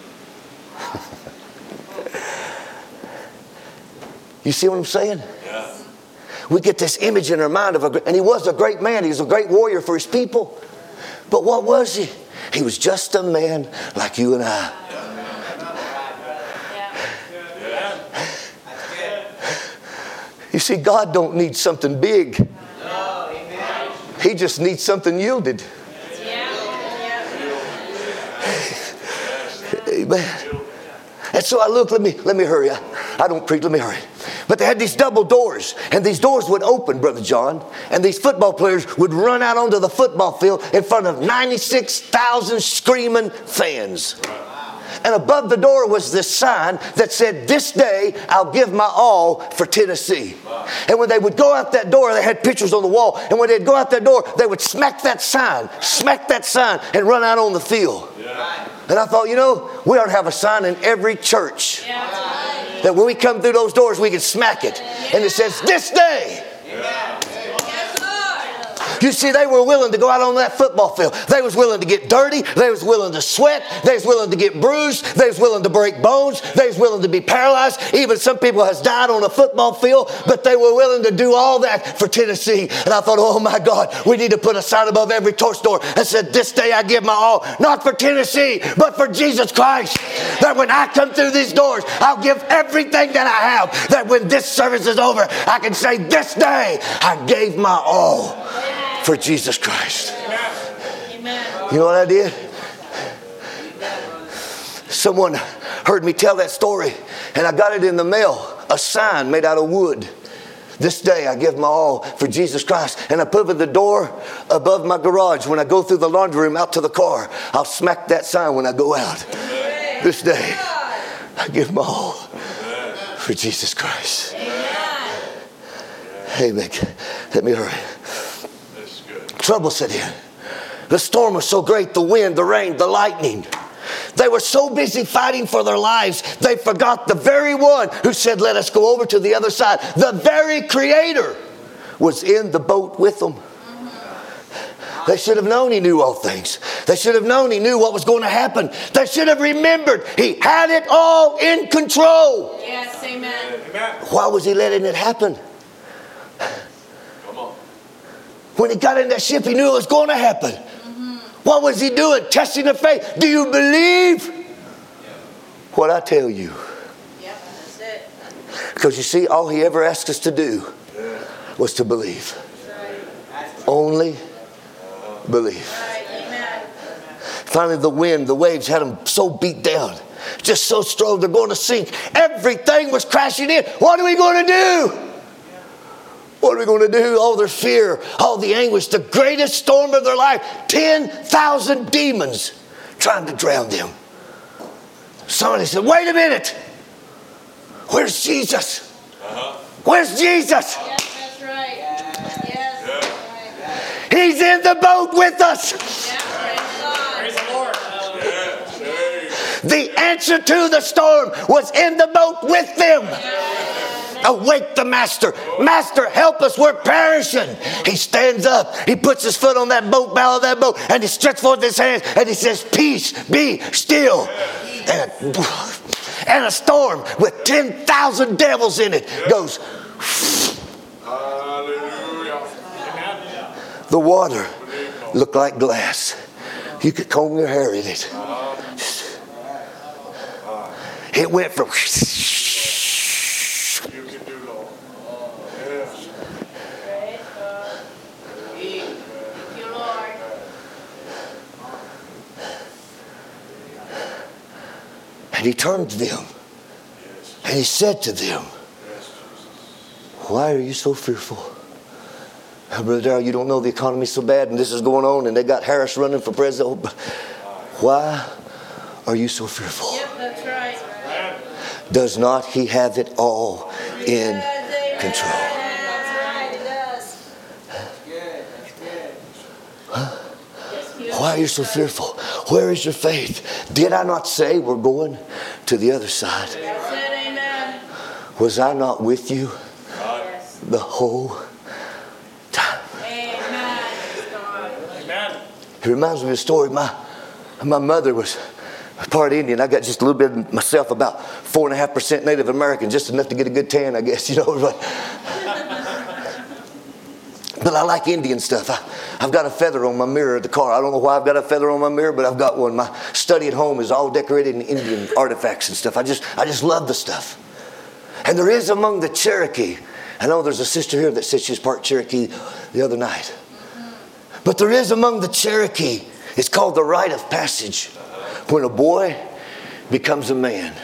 A: You see what I'm saying?
C: Yeah.
A: We get this image in our mind of a, and he was a great man. He was a great warrior for his people. But what was he? He was just a man like you and I. You see, God don't need something big. He just needs something yielded. Amen. And so I look, let me let me hurry. I, I don't preach, let me hurry. But they had these double doors, and these doors would open, Brother John, and these football players would run out onto the football field in front of ninety-six thousand screaming fans. And above the door was this sign that said, "This day I'll give my all for Tennessee." And when they would go out that door, they had pictures on the wall. And when they'd go out that door, they would smack that sign, smack that sign, and run out on the field. Yeah. And I thought, you know, we ought to have a sign in every church. Yeah. That when we come through those doors, we can smack it. Yeah. And it says, "This day." Yeah. You see, they were willing to go out on that football field. They was willing to get dirty. They was willing to sweat. They was willing to get bruised. They was willing to break bones. They was willing to be paralyzed. Even some people has died on a football field, but they were willing to do all that for Tennessee. And I thought, oh my God, we need to put a sign above every church door that said, "This day I give my all, not for Tennessee, but for Jesus Christ." That when I come through these doors, I'll give everything that I have. That when this service is over, I can say, "This day I gave my all for Jesus Christ." Amen. You know what I did? Someone heard me tell that story, and I got it in the mail. A sign made out of wood. "This day I give my all for Jesus Christ." And I put it at the door above my garage. When I go through the laundry room out to the car, I'll smack that sign when I go out. "This day I give my all for Jesus Christ." Amen. Let me hurry. Trouble set in. The storm was so great, the wind, the rain, the lightning. They were so busy fighting for their lives, they forgot the very one who said, "Let us go over to the other side." The very Creator was in the boat with them. They should have known He knew all things. They should have known He knew what was going to happen. They should have remembered He had it all in control.
B: Yes, amen.
A: Why was He letting it happen? When He got in that ship, He knew it was going to happen. Mm-hmm. What was He doing? Testing the faith. Do you believe what I tell you?
B: Yep, that's it.
A: Because you see, all He ever asked us to do was to believe. Only believe. Finally, the wind, the waves had them so beat down, just so strong, they're going to sink. Everything was crashing in. What are we going to do? What are we going to do? All their fear, all the anguish, the greatest storm of their life. ten thousand demons trying to drown them. Somebody said, "Wait a minute. Where's Jesus? Uh-huh. Where's Jesus?"
B: Yes, that's right. Yes.
A: Yeah. He's in the boat with us.
B: Yeah, praise the Lord.
C: Yeah.
A: The answer to the storm was in the boat with them. Yeah. Awake the master. "Master, help us. We're perishing." He stands up. He puts his foot on that boat, bow of that boat, and he stretches forth his hands and he says, "Peace, be still." And, and a storm with ten thousand devils in it goes.
C: Hallelujah.
A: The water looked like glass. You could comb your hair in it. It went from... And He turned to them and He said to them, "Why are you so fearful?" Now, Brother Darrell, you don't know the economy's so bad and this is going on and they got Harris running for president. Why are you so fearful?
B: Yep, that's right.
A: Does not He have it all in control?
B: That's right, He does.
A: Huh? Why are you so fearful? Where is your faith? Did I not say we're going to the other side?
B: That's it, amen.
A: Was I not with you
B: Yes.
A: the whole time?
B: Amen.
C: Amen.
A: It reminds me of a story. My, my mother was part Indian. I got just a little bit of myself, about four and a half percent Native American, just enough to get a good tan, I guess, you know. But But I like Indian stuff. I, I've got a feather on my mirror of the car. I don't know why I've got a feather on my mirror, but I've got one. My study at home is all decorated in Indian artifacts and stuff. I just, I just love the stuff. And there is among the Cherokee. I know there's a sister here that said she's part Cherokee the other night. But there is among the Cherokee, it's called the rite of passage. When a boy becomes a man.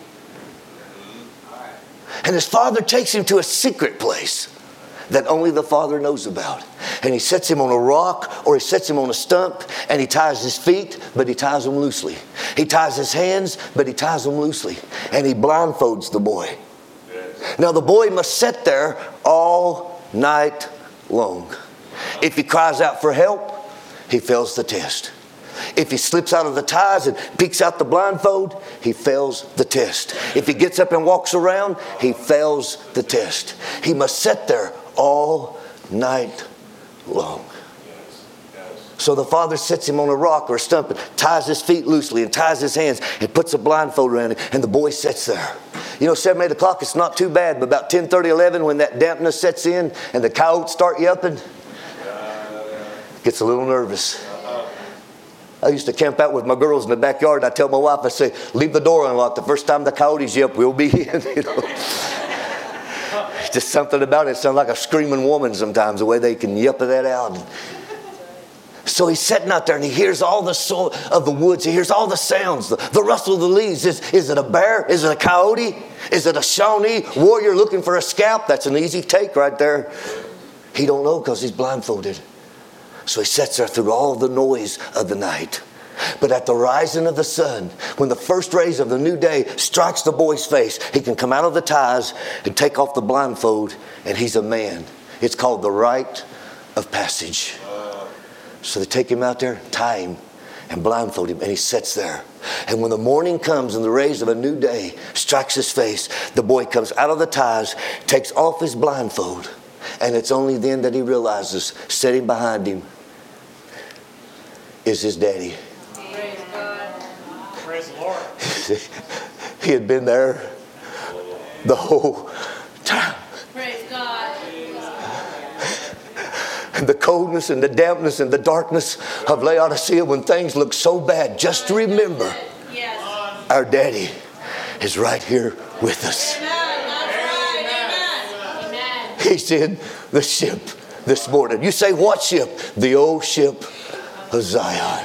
A: And his father takes him to a secret place that only the father knows about. And he sets him on a rock or he sets him on a stump and he ties his feet, but he ties them loosely. He ties his hands, but he ties them loosely. And he blindfolds the boy. Now the boy must sit there all night long. If he cries out for help, he fails the test. If he slips out of the ties and peeks out the blindfold, he fails the test. If he gets up and walks around, he fails the test. He must sit there all night long. So the father sits him on a rock or a stump and ties his feet loosely and ties his hands and puts a blindfold around him, and the boy sits there. You know, seven, eight o'clock, it's not too bad, but about ten thirty, eleven, when that dampness sets in and the coyotes start yelping, gets a little nervous. I used to camp out with my girls in the backyard, and I tell my wife, I say, leave the door unlocked. The first time the coyotes yelp, we'll be in. You know? Just something about it. It sounds like a screaming woman sometimes, the way they can yelp that out. So he's sitting out there and he hears all the soul of the woods. He hears all the sounds, the, the rustle of the leaves. Is, is it a bear? Is it a coyote? Is it a Shawnee warrior looking for a scalp? That's an easy take right there. He don't know because he's blindfolded. So he sits there through all the noise of the night. But at the rising of the sun, when the first rays of the new day strikes the boy's face, he can come out of the ties and take off the blindfold, and he's a man. It's called the rite of passage. So they take him out there, tie him, and blindfold him, and he sits there. And when the morning comes and the rays of a new day strikes his face, the boy comes out of the ties, takes off his blindfold, and it's only then that he realizes, sitting behind him is his daddy.
B: Praise God.
C: Praise the Lord.
A: He had been there the whole time.
B: Praise God.
A: And the coldness and the dampness and the darkness of Laodicea, when things look so bad, just remember,
B: Yes.
A: our daddy is right here with us.
B: Amen. That's right. Amen. Amen.
A: He's in the ship this morning. You say, what ship? The old ship of Zion.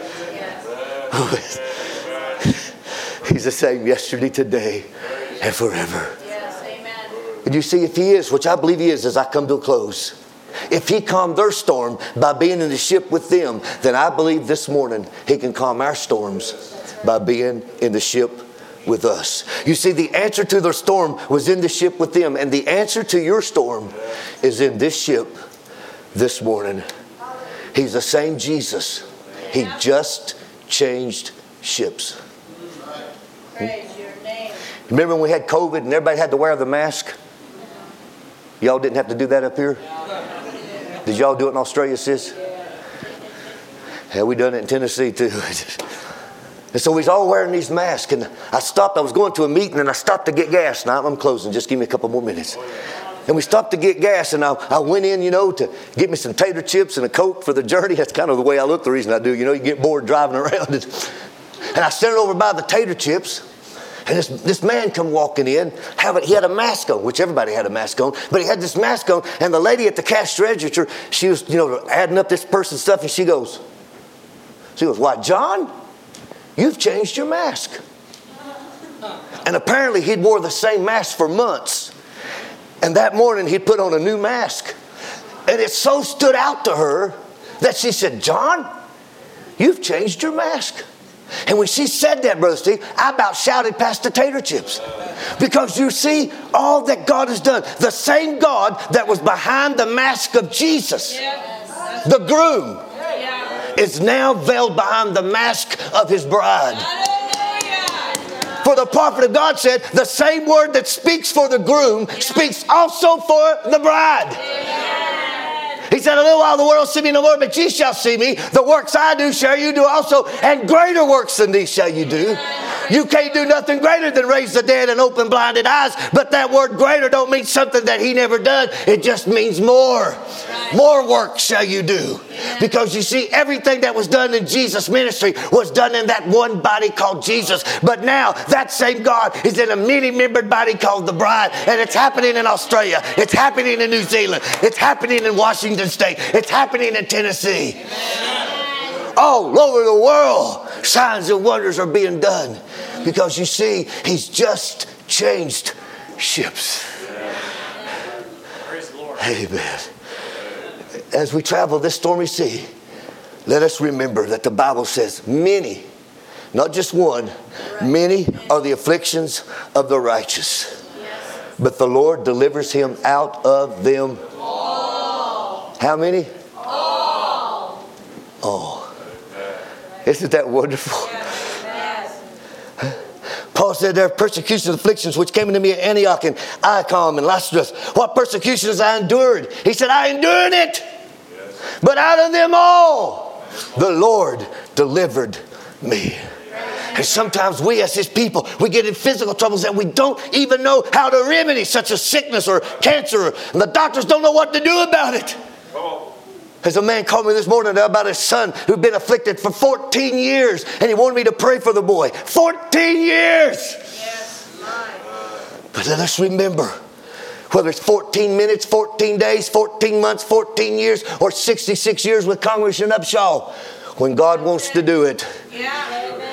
B: Yes.
A: He's the same yesterday, today, and forever.
B: Yes. Amen.
A: And you see, if he is, which I believe he is as I come to a close, if he calmed their storm by being in the ship with them, then I believe this morning he can calm our storms by being in the ship with us. You see, the answer to their storm was in the ship with them, and the answer to your storm is in this ship this morning. He's the same Jesus. He just changed ships.
B: Praise your name.
A: Remember when we had COVID and everybody had to wear the mask? Y'all didn't have to do that up here? Did y'all do it in Australia, sis? Yeah, we done it in Tennessee too. And so he's all wearing these masks. And I stopped. I was going to a meeting and I stopped to get gas. Now I'm closing. Just give me a couple more minutes. And we stopped to get gas, and I, I went in, you know, to get me some tater chips and a Coke for the journey. That's kind of the way I look, the reason I do. You know, you get bored driving around. And I sent it over by the tater chips. And this, this man come walking in. Have it, he had a mask on, which everybody had a mask on. But he had this mask on. And the lady at the cash register, she was, you know, adding up this person's stuff. And she goes, she goes, "Why, John, you've changed your mask." And apparently he'd wore the same mask for months. And that morning he'd put on a new mask. And it so stood out to her that she said, "John, you've changed your mask." And when she said that, Brother Steve, I about shouted past the tater chips. Because you see, all that God has done, the same God that was behind the mask of Jesus,
B: Yes.
A: the groom,
B: Yeah.
A: is now veiled behind the mask of his bride.
B: Hallelujah.
A: For the prophet of God said, the same word that speaks for the groom speaks also for the bride. He said, "A little while the world see me no more, but ye shall see me. The works I do shall you do also, and greater works than these shall you do." You can't do nothing greater than raise the dead and open blinded eyes. But that word greater don't mean something that he never done. It just means more. More work shall you do. Because you see, everything that was done in Jesus' ministry was done in that one body called Jesus. But now that same God is in a many-membered body called the bride. And it's happening in Australia. It's happening in New Zealand. It's happening in Washington State. It's happening in Tennessee. All over the world, signs and wonders are being done. Because you see, he's just changed ships.
C: Praise the Lord.
A: Amen. As we travel this stormy sea, let us remember that the Bible says many, not just one, many are the afflictions of the righteous. But the Lord delivers him out of them all. How many?
B: All.
A: All. Isn't that wonderful?
B: Yes.
A: Paul said there are persecutions and afflictions which came into me at Antioch and Icon and Lystra. What persecutions I endured? He said, I endured it. But out of them all, the Lord delivered me. And sometimes we as his people, we get in physical troubles that we don't even know how to remedy, such as sickness or cancer. And the doctors don't know what to do about it. As a man called me this morning about his son who'd been afflicted for fourteen years. And he wanted me to pray for the boy. fourteen years!
B: Yes.
A: But let us remember, whether it's fourteen minutes, fourteen days, fourteen months, fourteen years, or sixty-six years with Congressman Upshaw, when God wants to do it,
B: Yeah.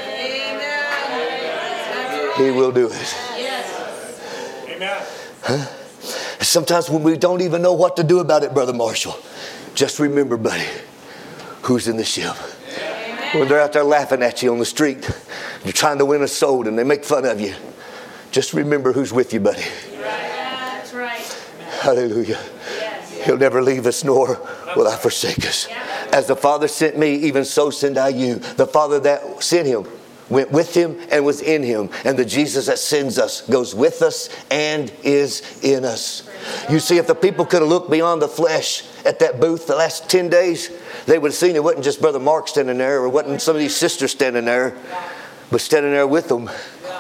B: Amen.
A: he will do it.
B: Yes.
C: Amen.
A: Huh? Sometimes when we don't even know what to do about it, Brother Marshall, just remember, buddy, who's in the ship. When they're out there laughing at you on the street, you're trying to win a soul and they make fun of you, just remember who's with you, buddy.
B: That's right.
A: Hallelujah.
B: Yes.
A: He'll never leave us, nor will I forsake us. As the Father sent me, even so send I you. The Father that sent him went with him and was in him. And the Jesus that sends us goes with us and is in us. You see, if the people could have looked beyond the flesh at that booth the last ten days, they would have seen it wasn't just Brother Mark standing there, or it wasn't some of these sisters standing there, but standing there with them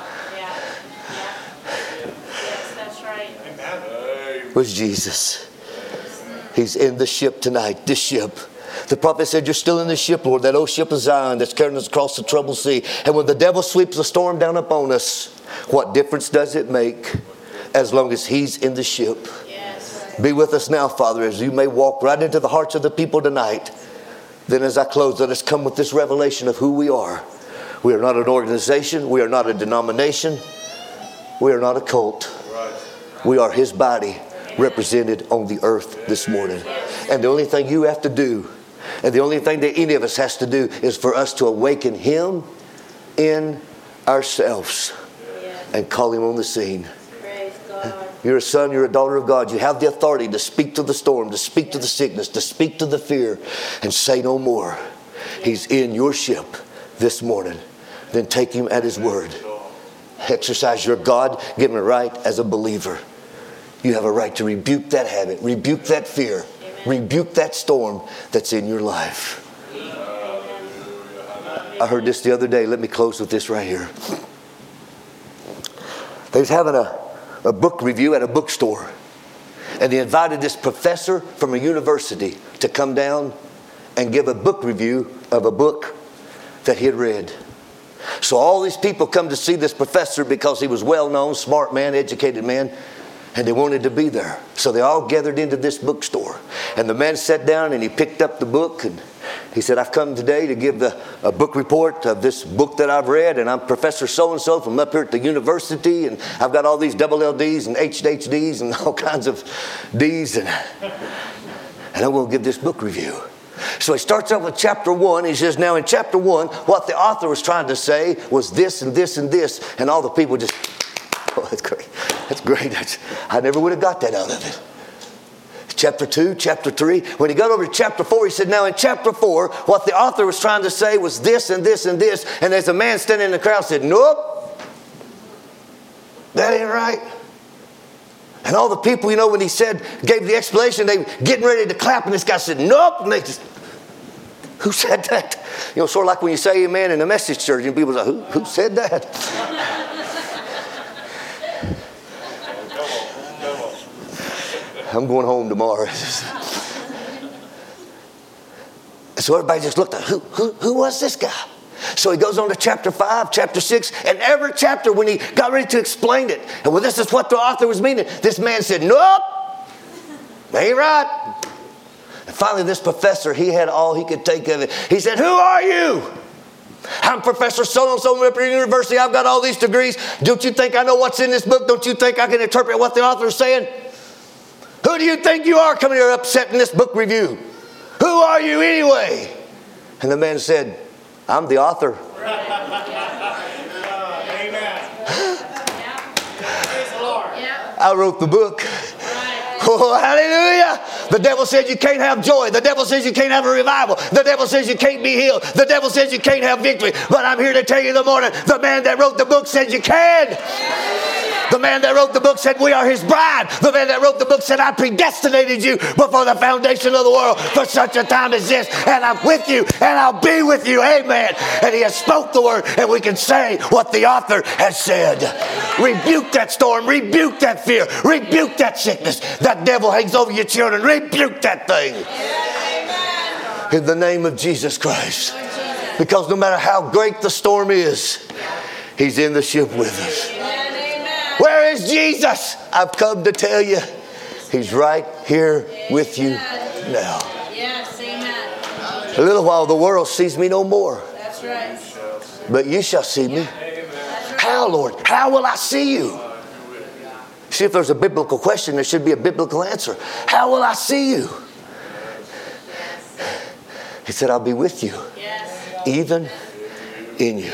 A: was Jesus. He's in the ship tonight, this ship. The prophet said, you're still in the ship, Lord, that old ship of Zion that's carrying us across the troubled sea. And when the devil sweeps the storm down upon us, what difference does it make as long as he's in the ship?
B: Yes.
A: Be with us now, Father, as you may walk right into the hearts of the people tonight. Then as I close, let us come with this revelation of who we are. We are not an organization. We are not a denomination. We are not a cult. We are his body represented on the earth this morning. And the only thing you have to do, and the only thing that any of us has to do, is for us to awaken him in ourselves and call him on the scene.
B: Praise God.
A: You're a son, you're a daughter of God. You have the authority to speak to the storm, to speak to the sickness, to speak to the fear, and say no more. He's in your ship this morning. Then take him at his word. Exercise your God-given right as a believer. You have a right to rebuke that habit, rebuke that fear, rebuke that storm that's in your life. I heard this the other day. Let me close with this right here. They was having a, a book review at a bookstore. And they invited this professor from a university to come down and give a book review of a book that he had read. So all these people come to see this professor because he was well-known, smart man, educated man. And they wanted to be there. So they all gathered into this bookstore. And the man sat down and he picked up the book. And he said, I've come today to give the, a book report of this book that I've read. And I'm Professor so-and-so from up here at the university. And I've got all these double L Ds and H H Ds and all kinds of Ds. And, and I'm going to give this book review. So he starts off with chapter one. He says, now in chapter one, what the author was trying to say was this and this and this. And all the people just... Oh, that's great. That's great. That's, I never would have got that out of it. Chapter two, chapter three. When he got over to chapter four, he said, now in chapter four, what the author was trying to say was this and this and this. And there's a man standing in the crowd said, nope. That ain't right. And all the people, you know, when he said, gave the explanation, they were getting ready to clap. And this guy said, nope. And they just, who said that? You know, sort of like when you say amen in a message church and people say, who, who said that? I'm going home tomorrow. So everybody just looked at, who, who, who was this guy? So he goes on to chapter five, chapter six, and every chapter when he got ready to explain it, and well, this is what the author was meaning, this man said, nope, ain't right. And finally this professor, he had all he could take of it. He said, who are you? I'm Professor so-and-so at Liberty University. I've got all these degrees. Don't you think I know what's in this book? Don't you think I can interpret what the author is saying? Who do you think you are coming here upsetting this book review? Who are you anyway? And the man said, I'm the author.
C: Amen. Praise the Lord.
A: I wrote the book. Oh, hallelujah. The devil says you can't have joy. The devil says you can't have a revival. The devil says you can't be healed. The devil says you can't have victory. But I'm here to tell you in the morning, the man that wrote the book said you can. The man that wrote the book said we are his bride. The man that wrote the book said I predestinated you before the foundation of the world for such a time as this. And I'm with you and I'll be with you. Amen. And he has spoke the word and we can say what the author has said. Rebuke that storm. Rebuke that fear. Rebuke that sickness. That devil hangs over your children. Rebuke that thing. In the name of Jesus Christ. Because no matter how great the storm is, he's in the ship with us. Where is Jesus? I've come to tell you, he's right here with you now.
B: Yes, amen.
A: A little while the world sees me no more.
B: That's right.
A: But you shall see me. How, Lord? How will I see you? See, if there's a biblical question, there should be a biblical answer. How will I see you? He said, I'll be with you.
B: Yes.
A: Even in you.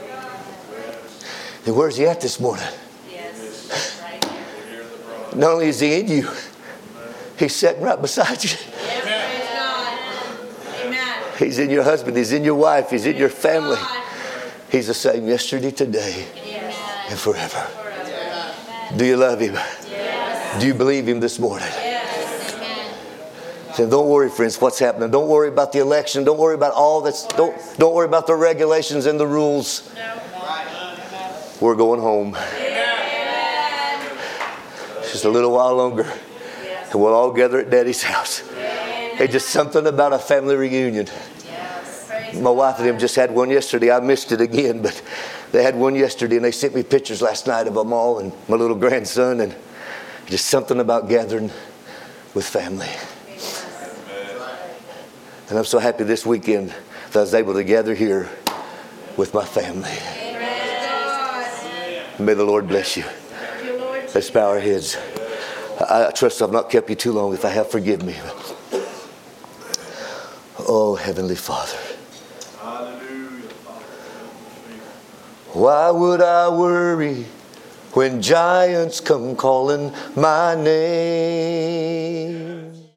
A: And where's he at this morning?
B: Yes. Right.
A: Not only is he in you, he's sitting right beside you.
B: Yes, praise God. Amen.
A: He's in your husband. He's in your wife. He's in your family.
B: God.
A: He's the same yesterday, today,
B: Yes.
A: and forever.
B: Forever.
A: Do you love him?
B: Yes.
A: Do you believe him this morning?
B: Yes. Amen.
A: So don't worry, friends, what's happening. Don't worry about the election. Don't worry about all that's. Don't don't worry about the regulations and the rules.
B: No.
A: We're going home. Just a little while longer, and we'll all gather at Daddy's house. It's just something about a family reunion. My wife and them just had one yesterday. I missed it again, but they had one yesterday, and they sent me pictures last night of them all and my little grandson, and just something about gathering with family. And I'm so happy this weekend that I was able to gather here with my family. May the Lord bless you. Let's bow our heads. I, I trust I've not kept you too long. If I have, forgive me. Oh, Heavenly Father. Why would I worry when giants come calling my name?